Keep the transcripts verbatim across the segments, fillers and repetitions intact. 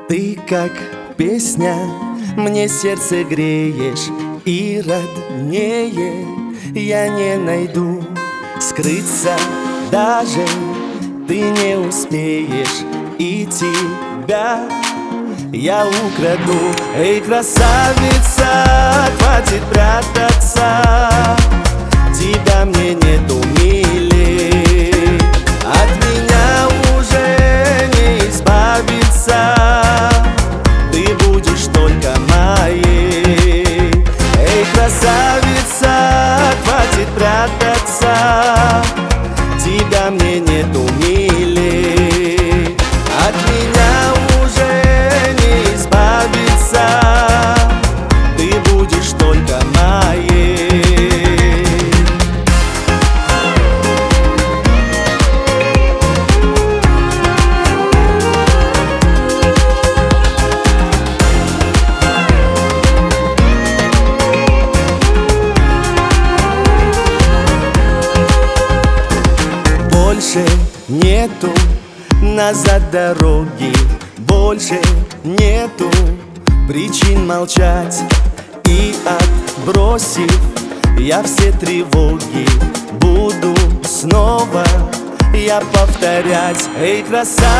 Ты как песня, мне сердце греешь, и роднее я не найду. Скрыться даже ты не успеешь, и тебя я украду. Эй, красавица, хватит прятаться, тебя мне нету милей. От меня уже не избавиться, ты будешь только моей. Эй, красавица, хватит прятаться, тебя мне нету милей. От меня уже не избавиться, ты будешь только моей. Больше нету назад дороги, больше нету причин молчать. И отбросив я все тревоги, буду снова я повторять. Эй,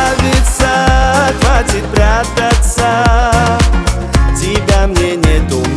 красавица, хватит прятаться, тебя мне нету